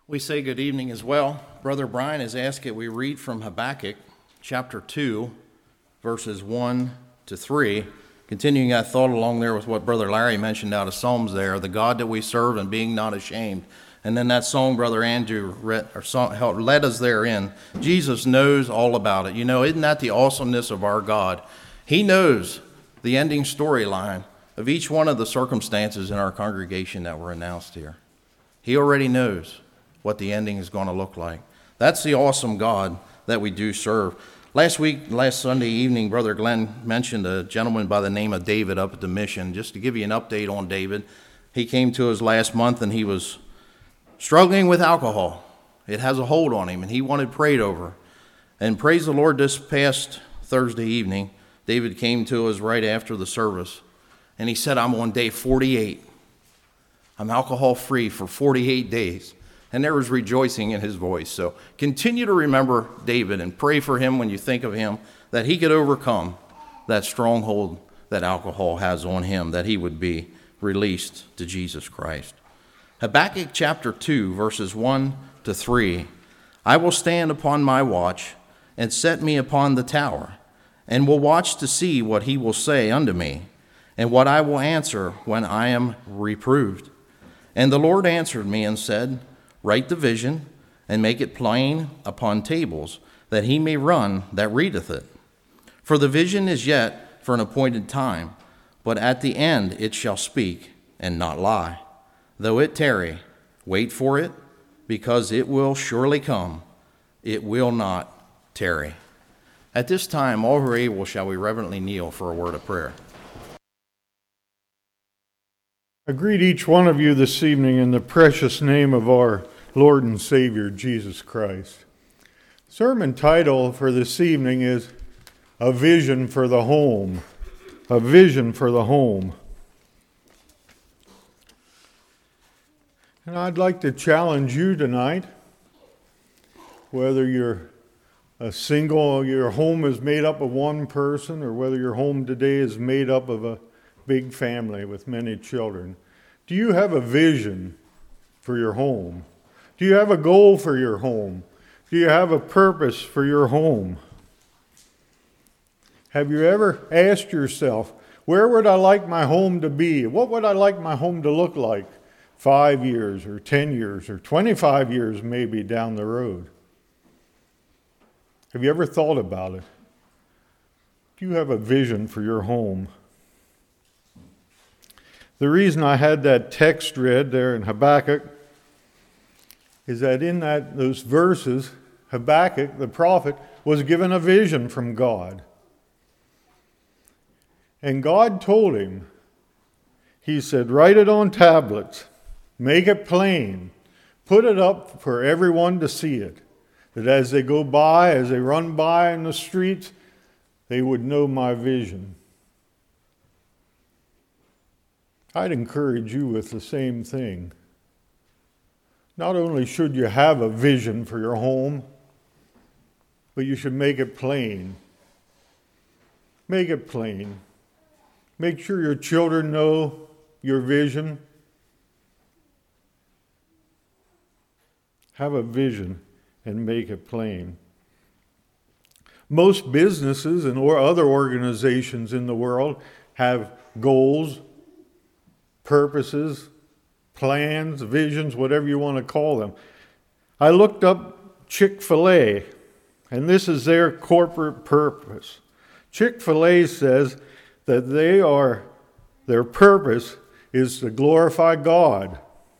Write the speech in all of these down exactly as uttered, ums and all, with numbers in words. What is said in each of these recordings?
We say good evening as well. Brother Brian has asked that we read from Habakkuk chapter two, verses one to three. Continuing that thought along there with what Brother Larry mentioned out of Psalms there, the God that we serve and being not ashamed. And then that song Brother Andrew read, or song, led us therein. Jesus knows all about it. You know, isn't that the awesomeness of our God? He knows the ending storyline of each one of the circumstances in our congregation that were announced here. He already knows what the ending is going to look like. That's the awesome God that we do serve. Last week, last Sunday evening, Brother Glenn mentioned a gentleman by the name of David up at the mission. Just to give you an update on David, he came to us last month and he was struggling with alcohol. It has a hold on him and he wanted prayed over. And praise the Lord, this past Thursday evening, David came to us right after the service and he said, I'm on day forty-eight. I'm alcohol free for forty-eight days. And there was rejoicing in his voice. So continue to remember David and pray for him when you think of him, that he could overcome that stronghold that alcohol has on him, that he would be released to Jesus Christ. Habakkuk chapter two, verses one to three. I will stand upon my watch and set me upon the tower, and will watch to see what he will say unto me, and what I will answer when I am reproved. And the Lord answered me and said, write the vision, and make it plain upon tables, that he may run that readeth it. For the vision is yet for an appointed time, but at the end it shall speak, and not lie. Though it tarry, wait for it, because it will surely come. It will not tarry. At this time, all who are able, shall we reverently kneel for a word of prayer. I greet each one of you this evening in the precious name of our Lord and Savior, Jesus Christ. Sermon title for this evening is A Vision for the Home. A Vision for the Home. And I'd like to challenge you tonight, whether you're a single, your home is made up of one person, or whether your home today is made up of a big family with many children. Do you have a vision for your home? Do you have a goal for your home? Do you have a purpose for your home? Have you ever asked yourself, where would I like my home to be? What would I like my home to look like five years or ten years or twenty-five years maybe down the road? Have you ever thought about it? Do you have a vision for your home? The reason I had that text read there in Habakkuk is that in that those verses, Habakkuk, the prophet, was given a vision from God. And God told him, he said, write it on tablets, make it plain, put it up for everyone to see it, that as they go by, as they run by in the streets, they would know my vision. I'd encourage you with the same thing. Not only should you have a vision for your home, but you should make it plain. Make it plain. Make sure your children know your vision. Have a vision and make it plain. Most businesses and or other organizations in the world have goals, purposes, plans, visions, whatever you want to call them. I looked up Chick-fil-A, and this is their corporate purpose. Chick-fil-A says that they are, their purpose is to glorify God.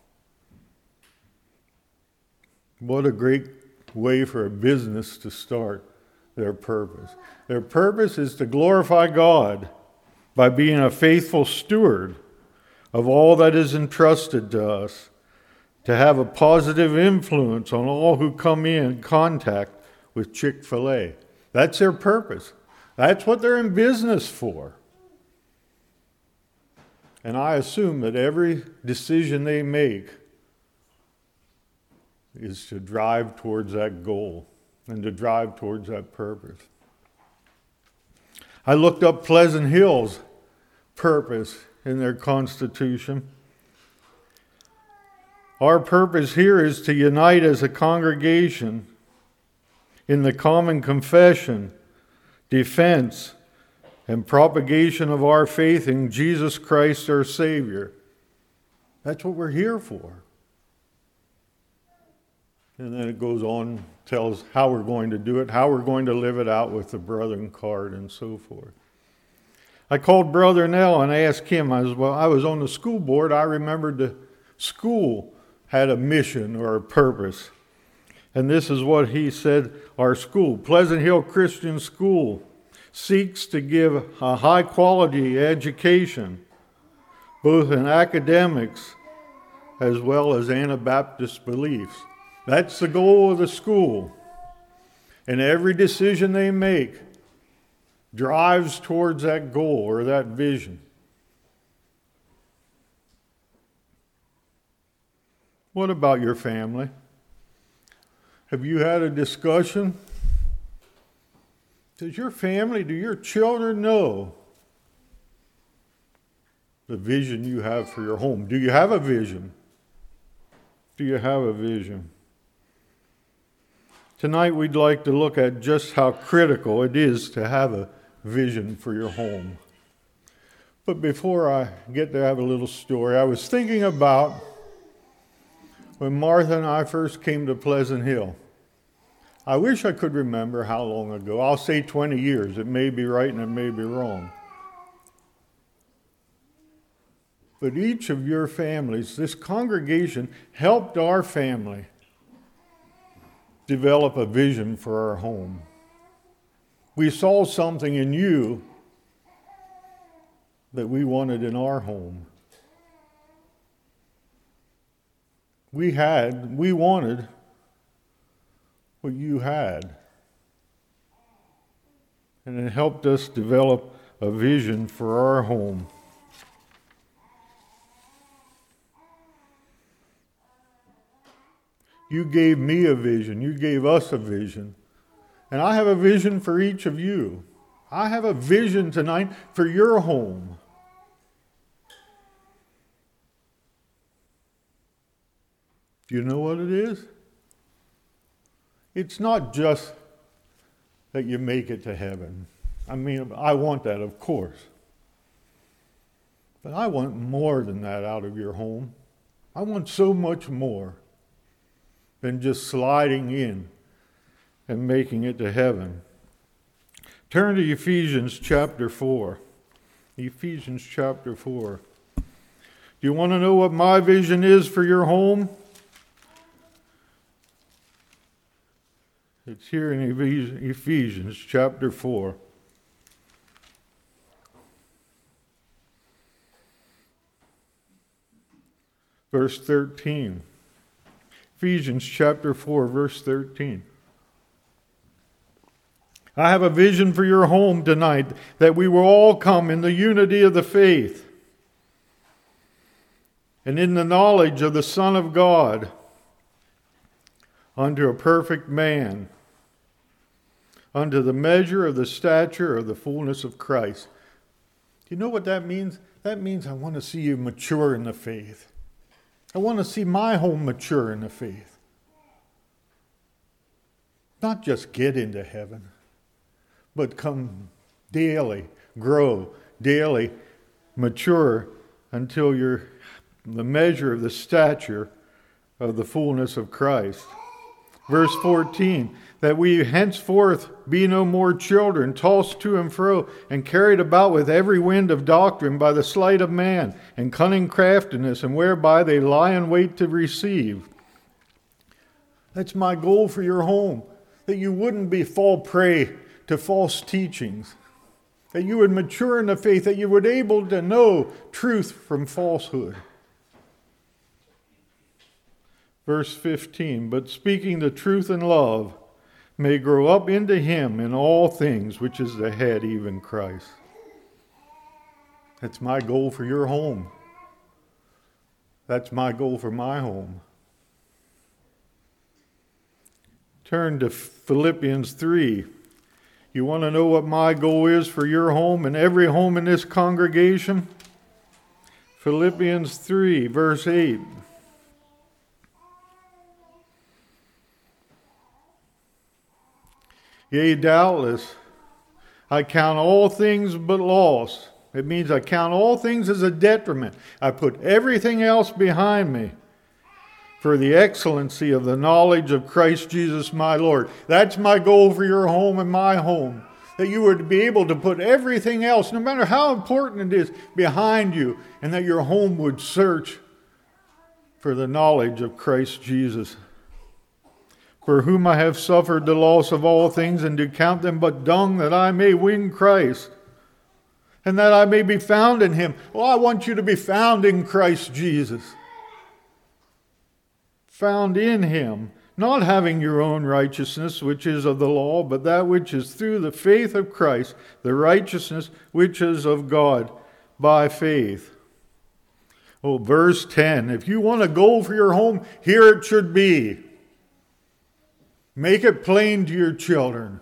What a great way for a business to start their purpose. Their purpose is to glorify God by being a faithful steward of all that is entrusted to us, to have a positive influence on all who come in contact with Chick-fil-A. That's their purpose. That's what they're in business for. And I assume that every decision they make is to drive towards that goal and to drive towards that purpose. I looked up Pleasant Hill's purpose in their constitution. Our purpose here is to unite as a congregation in the common confession, defense, and propagation of our faith in Jesus Christ our Savior. That's what we're here for. And then it goes on, tells how we're going to do it, how we're going to live it out with the brethren card and so forth. I called Brother Nell and asked him, I was, well, I was on the school board, I remembered the school had a mission or a purpose. And this is what he said, our school, Pleasant Hill Christian School, seeks to give a high-quality education, both in academics as well as Anabaptist beliefs. That's the goal of the school. And every decision they make drives towards that goal or that vision. What about your family? Have you had a discussion? Does your family, do your children know the vision you have for your home? Do you have a vision? Do you have a vision? Tonight we'd like to look at just how critical it is to have a vision for your home. But before I get to have a little story, I was thinking about when Martha and I first came to Pleasant Hill. I wish I could remember how long ago. I'll say twenty years. It may be right and it may be wrong. But each of your families, this congregation helped our family develop a vision for our home. We saw something in you that we wanted in our home. We had, we wanted what you had. And it helped us develop a vision for our home. You gave me a vision. You gave us a vision. And I have a vision for each of you. I have a vision tonight for your home. Do you know what it is? It's not just that you make it to heaven. I mean, I want that, of course. But I want more than that out of your home. I want so much more than just sliding in and making it to heaven. Turn to Ephesians chapter four. Ephesians chapter four. Do you want to know what my vision is for your home? It's here in Ephesians chapter four. Verse thirteen. Ephesians chapter four, verse thirteen. I have a vision for your home tonight, that we will all come in the unity of the faith and in the knowledge of the Son of God unto a perfect man, unto the measure of the stature of the fullness of Christ. Do you know what that means? That means I want to see you mature in the faith. I want to see my home mature in the faith. Not just get into heaven, but come daily, grow daily, mature until you're the measure of the stature of the fullness of Christ. Verse fourteen, that we henceforth be no more children, tossed to and fro, and carried about with every wind of doctrine by the sleight of man, and cunning craftiness, and whereby they lie in wait to receive. That's my goal for your home, that you wouldn't be fall prey to false teachings, that you would mature in the faith, that you would be able to know truth from falsehood. Verse fifteen, but speaking the truth in love, may grow up into him in all things, which is the head, even Christ. That's my goal for your home. That's my goal for my home. Turn to Philippians three. You want to know what my goal is for your home and every home in this congregation? Philippians three, verse eight. Yea, doubtless, I count all things but loss. It means I count all things as a detriment. I put everything else behind me for the excellency of the knowledge of Christ Jesus my Lord. That's my goal for your home and my home. That you would be able to put everything else, no matter how important it is, behind you. And that your home would search for the knowledge of Christ Jesus. For whom I have suffered the loss of all things, and do count them but dung, that I may win Christ, and that I may be found in him. Well, I want you to be found in Christ Jesus. Found in him, not having your own righteousness, which is of the law, but that which is through the faith of Christ, the righteousness which is of God by faith. Oh, verse ten, if you want a goal for your home, here it should be. Make it plain to your children,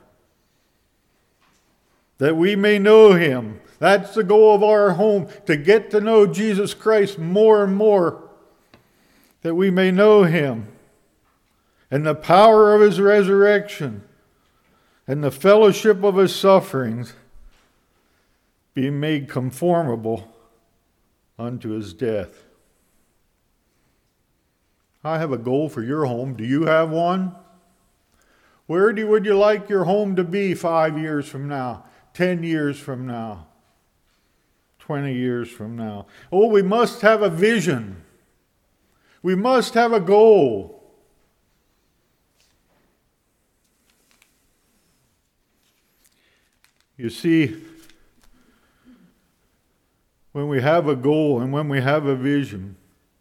that we may know him. That's the goal of our home, to get to know Jesus Christ more and more, that we may know him, and the power of his resurrection, and the fellowship of his sufferings, being made conformable unto his death. I have a goal for your home. Do you have one? Where do, would you like your home to be five years from now, ten years from now, twenty years from now? Oh, we must have a vision. We must have a goal. You see, when we have a goal and when we have a vision,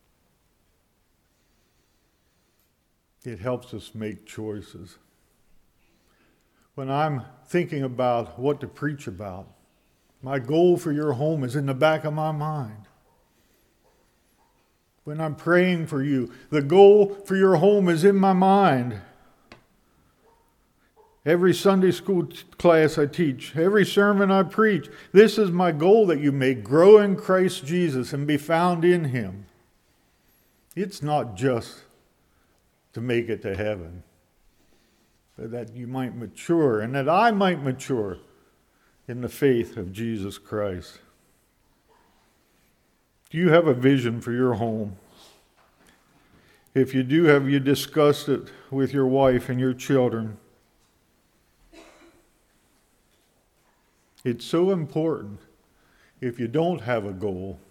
it helps us make choices. When I'm thinking about what to preach about, my goal for your home is in the back of my mind. When I'm praying for you, the goal for your home is in my mind. Every Sunday school t- class I teach, every sermon I preach, this is my goal, that you may grow in Christ Jesus and be found in him. It's not just to make it to heaven, but that you might mature and that I might mature in the faith of Jesus Christ. Do you have a vision for your home? If you do, have you discussed it with your wife and your children? It's so important. If you don't have a goal,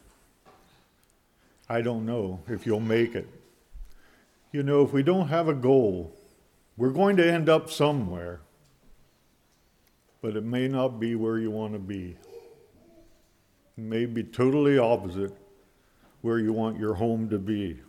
I don't know if you'll make it. You know, if we don't have a goal, we're going to end up somewhere, but it may not be where you want to be. It may be totally opposite where you want your home to be.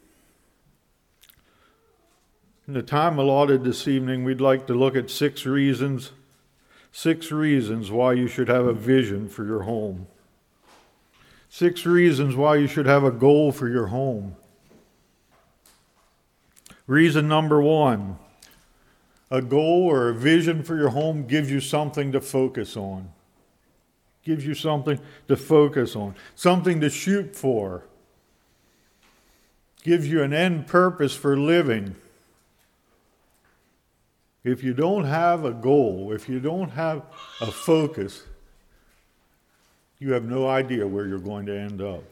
In the time allotted this evening, we'd like to look at six reasons, six reasons why you should have a vision for your home. Six reasons why you should have a goal for your home. Reason number one, a goal or a vision for your home gives you something to focus on. Gives you something to focus on, something to shoot for. Gives you an end purpose for living. If you don't have a goal, if you don't have a focus, you have no idea where you're going to end up.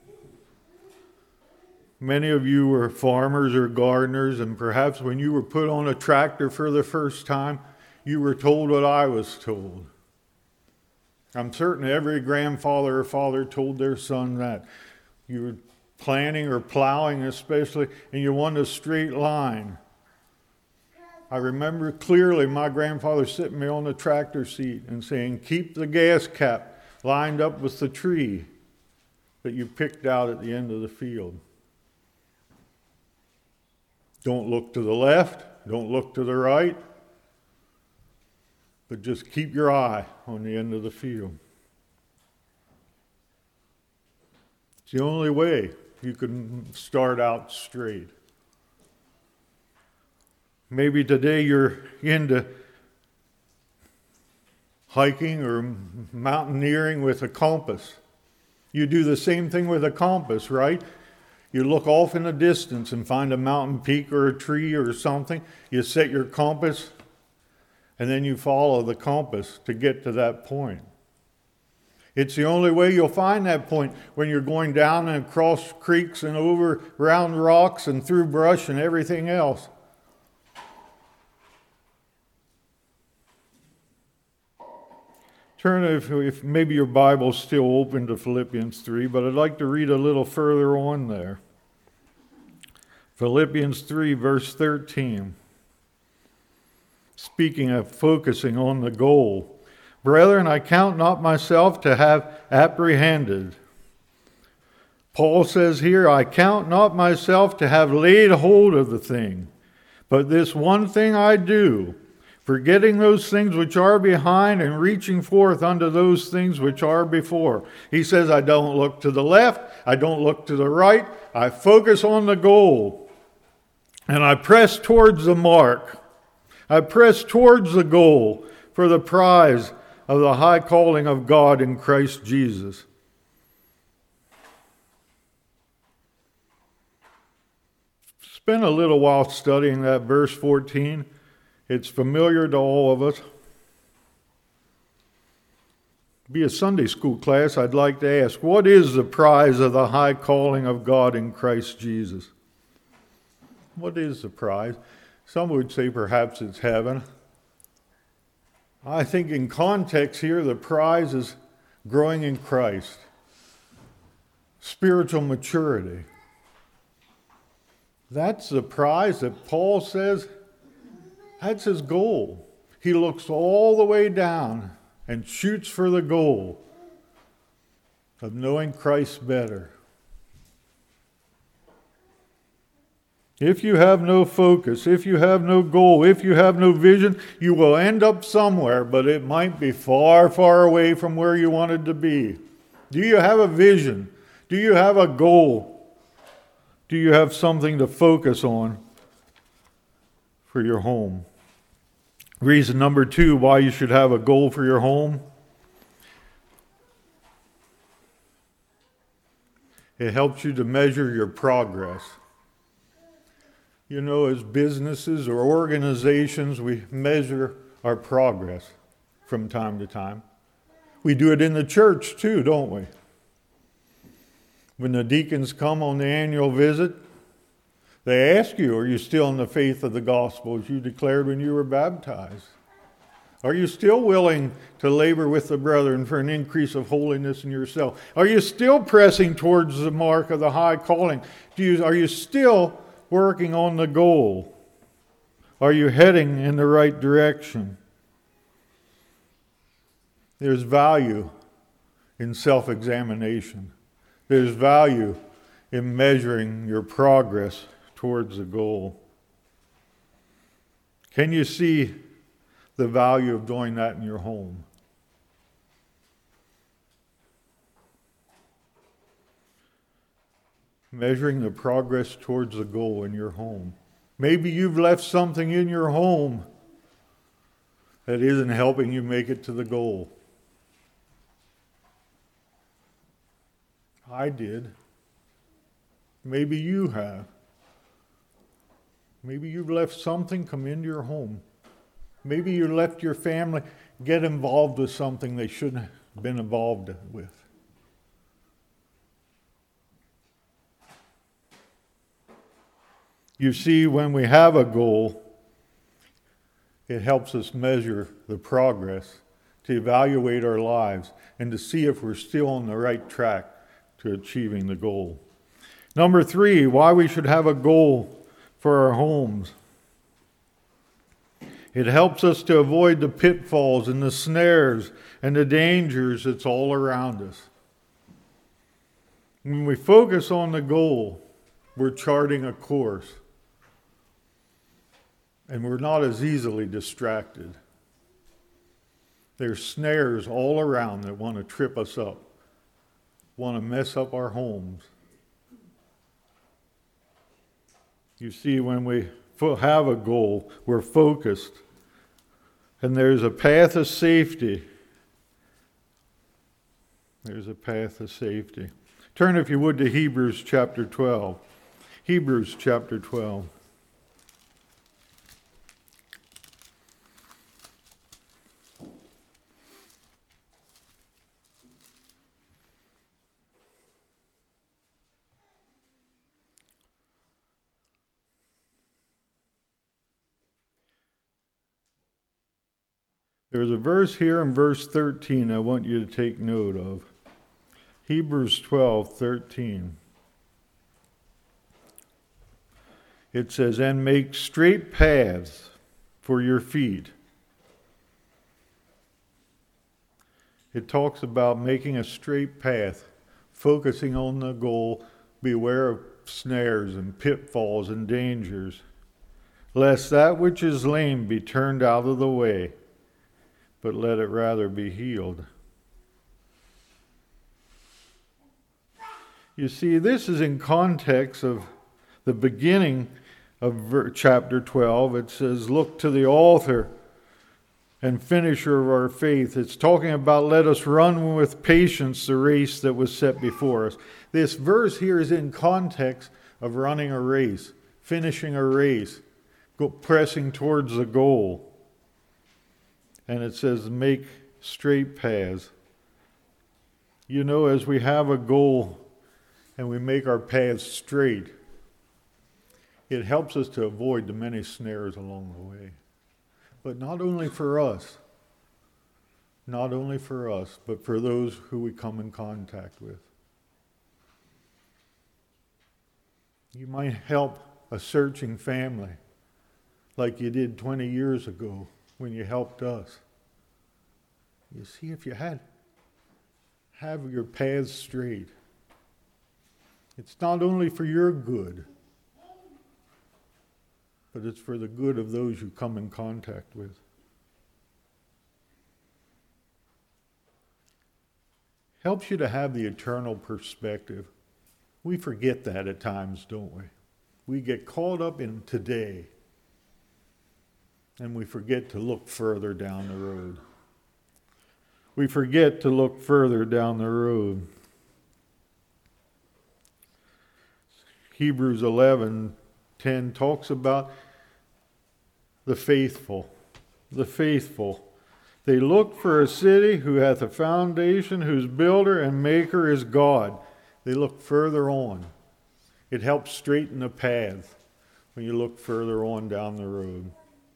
Many of you were farmers or gardeners, and perhaps when you were put on a tractor for the first time, you were told what I was told. I'm certain every grandfather or father told their son that. You were planting or plowing especially, and you want a straight line. I remember clearly my grandfather sitting me on the tractor seat and saying, keep the gas cap lined up with the tree that you picked out at the end of the field. Don't look to the left, don't look to the right, but just keep your eye on the end of the field. It's the only way you can start out straight. Maybe today you're into hiking or mountaineering with a compass. You do the same thing with a compass, right? You look off in the distance and find a mountain peak or a tree or something. You set your compass And then you follow the compass to get to that point. It's the only way you'll find that point when you're going down and across creeks and over round rocks and through brush and everything else. Turn, if, if maybe your Bible's still open, to Philippians three, but I'd like to read a little further on there. Philippians three, verse thirteen. Speaking of focusing on the goal. Brethren, I count not myself to have apprehended. Paul says here, I count not myself to have laid hold of the thing, but this one thing I do, forgetting those things which are behind and reaching forth unto those things which are before. He says, I don't look to the left, I don't look to the right, I focus on the goal, and I press towards the mark. I press towards the goal for the prize of the high calling of God in Christ Jesus. Spend a little while studying that verse fourteen. It's familiar to all of us. Be a Sunday school class, I'd like to ask, what is the prize of the high calling of God in Christ Jesus? What is the prize? Some would say perhaps it's heaven. I think in context here, the prize is growing in Christ, spiritual maturity. That's the prize that Paul says, that's his goal. He looks all the way down and shoots for the goal of knowing Christ better. If you have no focus, if you have no goal, if you have no vision, you will end up somewhere, but it might be far, far away from where you wanted to be. Do you have a vision? Do you have a goal? Do you have something to focus on for your home? Reason number two why you should have a goal for your home. It helps you to measure your progress. You know, as businesses or organizations, we measure our progress from time to time. We do it in the church too, don't we? When the deacons come on the annual visit, they ask you, are you still in the faith of the gospel as you declared when you were baptized? Are you still willing to labor with the brethren for an increase of holiness in yourself? Are you still pressing towards the mark of the high calling? Do you, are you still working on the goal? Are you heading in the right direction? There's value in self-examination. There's value in measuring your progress towards the goal. Can you see the value of doing that in your home? Measuring the progress towards the goal in your home. Maybe you've left something in your home that isn't helping you make it to the goal. I did. Maybe you have. Maybe you've left something come into your home. Maybe you left your family get involved with something they shouldn't have been involved with. You see, when we have a goal, it helps us measure the progress, to evaluate our lives, and to see if we're still on the right track to achieving the goal. Number three, why we should have a goal for our homes. It helps us to avoid the pitfalls and the snares and the dangers that's all around us. When we focus on the goal, we're charting a course. And we're not as easily distracted. There's snares all around that want to trip us up, want to mess up our homes. You see, when we have a goal, we're focused, and there's a path of safety. There's a path of safety. Turn, if you would, to Hebrews chapter twelve. Hebrews chapter twelve. There's a verse here in verse thirteen I want you to take note of. Hebrews twelve thirteen. It says, "And make straight paths for your feet." It talks about making a straight path, focusing on the goal, beware of snares and pitfalls and dangers, lest that which is lame be turned out of the way, but let it rather be healed. You see, this is in context of the beginning of chapter twelve. It says, "Look to the author and finisher of our faith." It's talking about let us run with patience the race that was set before us. This verse here is in context of running a race, finishing a race, go, pressing towards the goal. And it says make straight paths. You know, as we have a goal and we make our paths straight, it helps us to avoid the many snares along the way. But not only for us, not only for us, but for those who we come in contact with. You might help a searching family like you did twenty years ago when you helped us. You see, if you had have your paths straight, it's not only for your good, but it's for the good of those you come in contact with. Helps you to have the eternal perspective. We forget that at times, don't we? We get caught up in today, and we forget to look further down the road. We forget to look further down the road. Hebrews eleven ten talks about the faithful, the faithful. They look for a city who hath a foundation, whose builder and maker is God. They look further on. It helps straighten the path when you look further on down the road.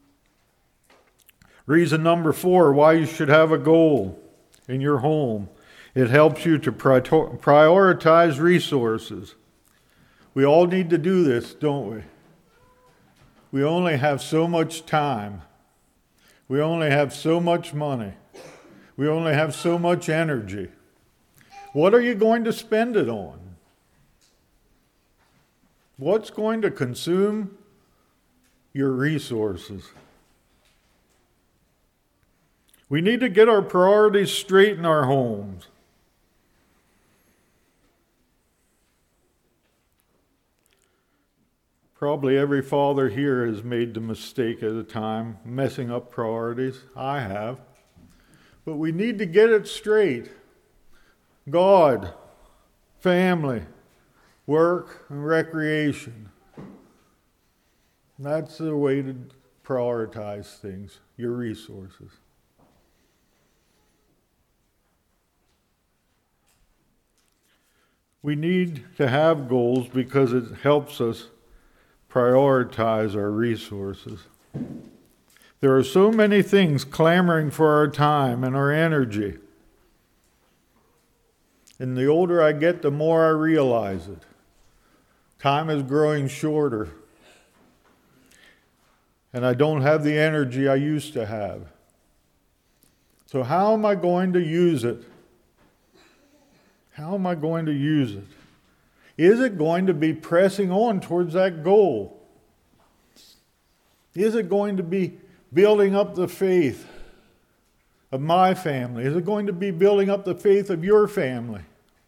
Reason number four, why you should have a goal in your home. It helps you to prioritize resources. We all need to do this, don't we? We only have so much time. We only have so much money. We only have so much energy. What are you going to spend it on? What's going to consume your resources? We need to get our priorities straight in our homes. Probably every father here has made the mistake at a time, messing up priorities. I have. But we need to get it straight. God, family, work, and recreation. That's the way to prioritize things, your resources. We need to have goals because it helps us prioritize our resources. There are so many things clamoring for our time and our energy. And the older I get, the more I realize it. Time is growing shorter. And I don't have the energy I used to have. So how am I going to use it? How am I going to use it? Is it going to be pressing on towards that goal? Is it going to be building up the faith of my family? Is it going to be building up the faith of your family?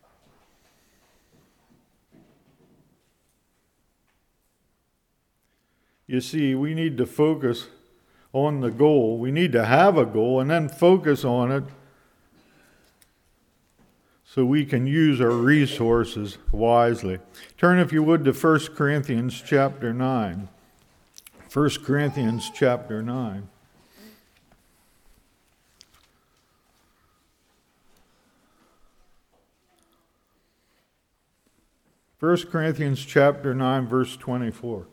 You see, we need to focus on the goal. We need to have a goal and then focus on it so we can use our resources wisely. Turn, if you would, to First Corinthians chapter nine. First Corinthians chapter nine. First Corinthians chapter nine, verse twenty-four.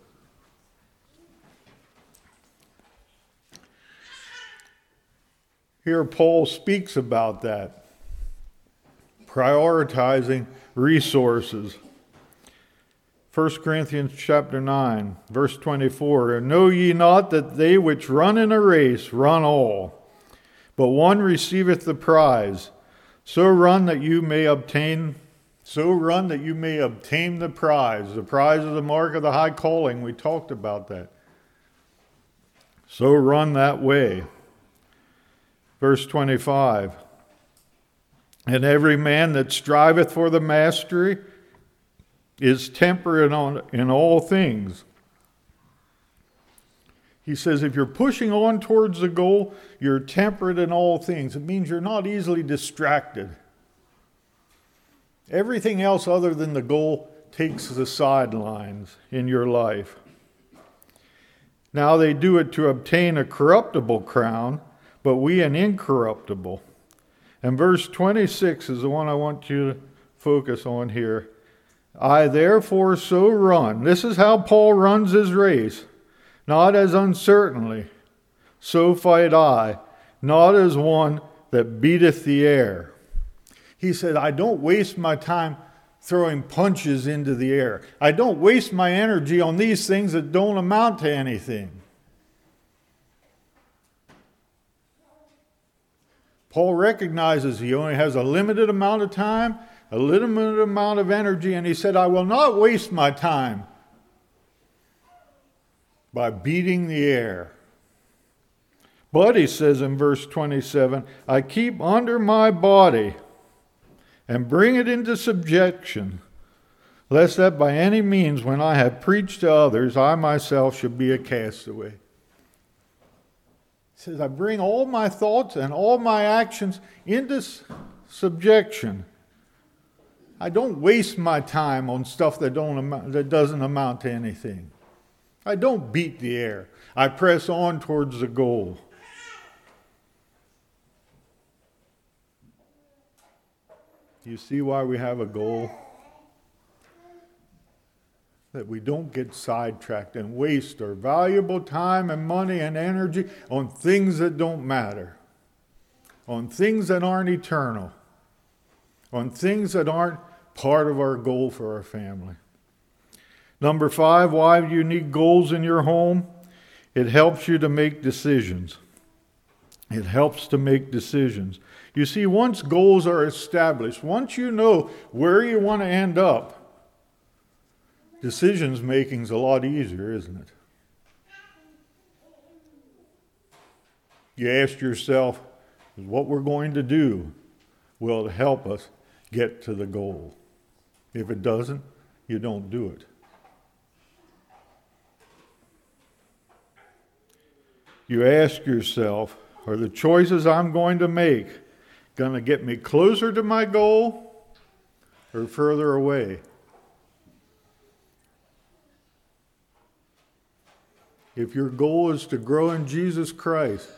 here Paul speaks about that. Prioritizing resources. First Corinthians chapter nine, verse twenty-four. And know ye not that they which run in a race run all, but one receiveth the prize. So run that you may obtain, so run that you may obtain the prize. The prize is the mark of the high calling. We talked about that. So run that way. Verse twenty-five. And every man that striveth for the mastery is temperate on, in all things. He says if you're pushing on towards the goal, you're temperate in all things. It means you're not easily distracted. Everything else other than the goal takes the sidelines in your life. Now they do it to obtain a corruptible crown, but we an incorruptible. And verse twenty-six is the one I want you to focus on here. I therefore so run. This is how Paul runs his race. Not as uncertainly, so fight I, not as one that beateth the air. He said, I don't waste my time throwing punches into the air. I don't waste my energy on these things that don't amount to anything. Paul recognizes he only has a limited amount of time, a limited amount of energy, and he said, I will not waste my time by beating the air. But he says in verse twenty-seven, I keep under my body and bring it into subjection, lest that by any means when I have preached to others, I myself should be a castaway. He says, I bring all my thoughts and all my actions into subjection. I don't waste my time on stuff that don't amount, that doesn't amount to anything. I don't beat the air. I press on towards the goal. You see why we have a goal? That we don't get sidetracked and waste our valuable time and money and energy on things that don't matter, on things that aren't eternal, on things that aren't part of our goal for our family. Number five, why do you need goals in your home? It helps you to make decisions. It helps to make decisions. You see, once goals are established, once you know where you want to end up, decisions making is a lot easier, isn't it? You ask yourself, is what we're going to do, will it help us get to the goal? If it doesn't, you don't do it. You ask yourself, are the choices I'm going to make going to get me closer to my goal or further away? If your goal is to grow in Jesus Christ,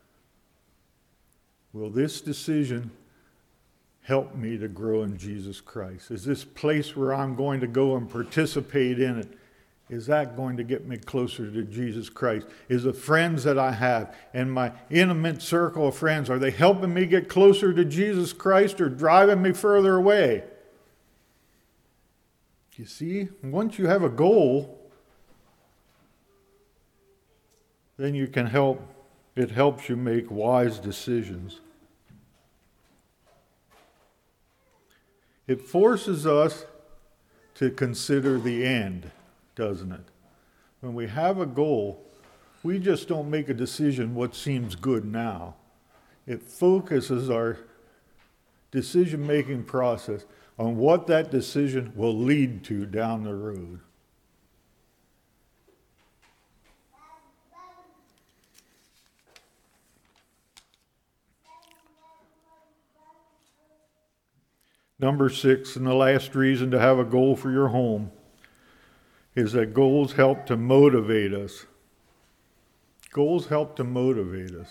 will this decision help me to grow in Jesus Christ? Is this place where I'm going to go and participate in it, is that going to get me closer to Jesus Christ? Is the friends that I have and my intimate circle of friends, are they helping me get closer to Jesus Christ or driving me further away? You see, once you have a goal, then you can help, it helps you make wise decisions. It forces us to consider the end, doesn't it? When we have a goal, we just don't make a decision what seems good now. It focuses our decision-making process on what that decision will lead to down the road. Number six, and the last reason to have a goal for your home, is that goals help to motivate us. Goals help to motivate us.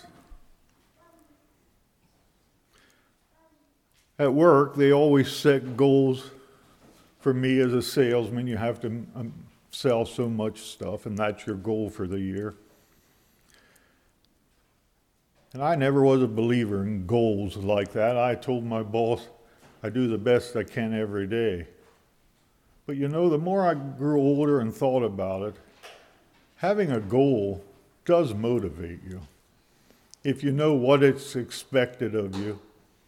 At work, they always set goals. For me as a salesman, you have to um, sell so much stuff, and that's your goal for the year. And I never was a believer in goals like that. I told my boss I do the best I can every day. But you know, the more I grew older and thought about it, having a goal does motivate you. If you know what it's expected of you,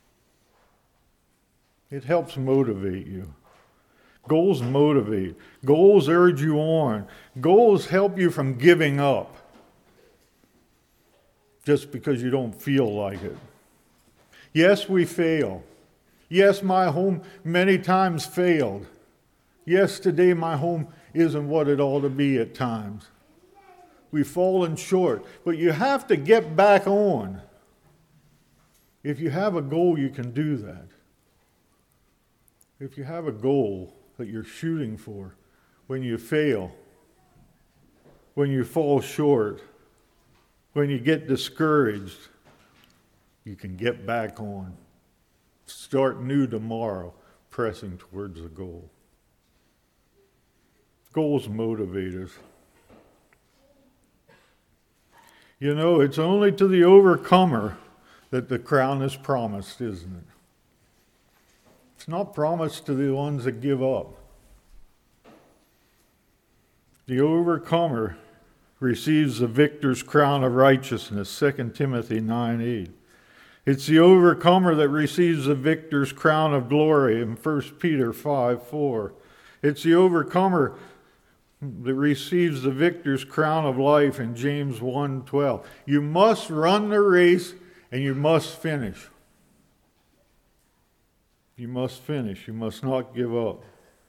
it helps motivate you. Goals motivate. Goals urge you on. Goals help you from giving up just because you don't feel like it. Yes, we fail. Yes, my home many times failed. Yes, today my home isn't what it ought to be at times. We've fallen short, but you have to get back on. If you have a goal, you can do that. If you have a goal that you're shooting for, when you fail, when you fall short, when you get discouraged, you can get back on. Start new tomorrow, pressing towards the goal. Goals motivate us. You know, it's only to the overcomer that the crown is promised, isn't it? It's not promised to the ones that give up. The overcomer receives the victor's crown of righteousness, Second Timothy nine eight. It's the overcomer that receives the victor's crown of glory in First Peter five four. It's the overcomer that receives the victor's crown of life in James one twelve. You must run the race and you must finish. You must finish. You must not give up.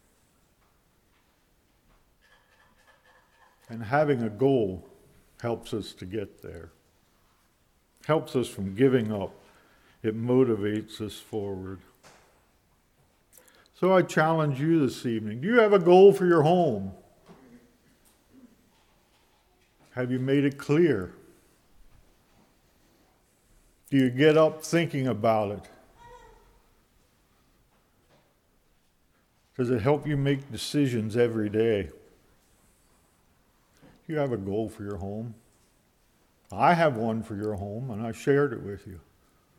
And having a goal helps us to get there. Helps us from giving up. It motivates us forward. So I challenge you this evening. Do you have a goal for your home? Have you made it clear? Do you get up thinking about it? Does it help you make decisions every day? Do you have a goal for your home? I have one for your home, and I shared it with you.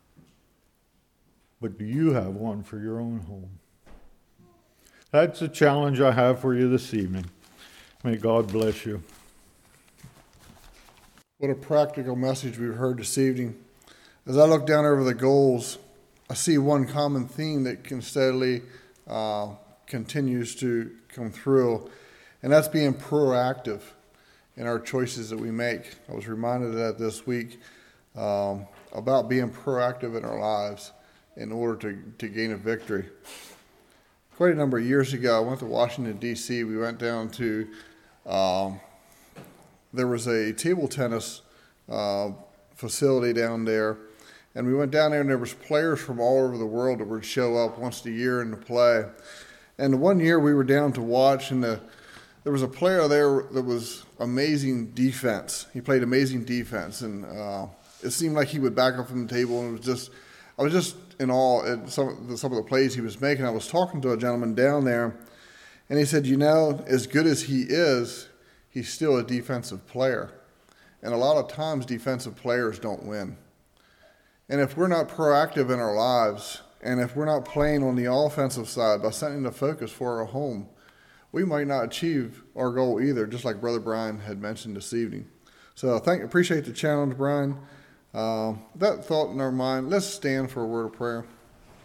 But do you have one for your own home? That's the challenge I have for you this evening. May God bless you. What a practical message we've heard this evening. As I look down over the goals, I see one common theme that can steadily uh, continues to come through, and that's being proactive in our choices that we make. I was reminded of that this week um, about being proactive in our lives in order to, to gain a victory. Quite a number of years ago, I went to Washington, D C We went down to, um, there was a table tennis uh, facility down there, and we went down there and there was players from all over the world that would show up once a year and to play. And one year we were down to watch, and the, there was a player there that was amazing defense. He played amazing defense, and uh, it seemed like he would back up from the table, and it was just, I was just in awe at some of the, some of the plays he was making. I was talking to a gentleman down there, and he said, you know, as good as he is, he's still a defensive player. And a lot of times defensive players don't win. And if we're not proactive in our lives, and if we're not playing on the offensive side by setting the focus for our home, we might not achieve our goal either, just like Brother Brian had mentioned this evening. So I thank, appreciate the challenge, Brian. Uh, that thought in our mind, let's stand for a word of prayer.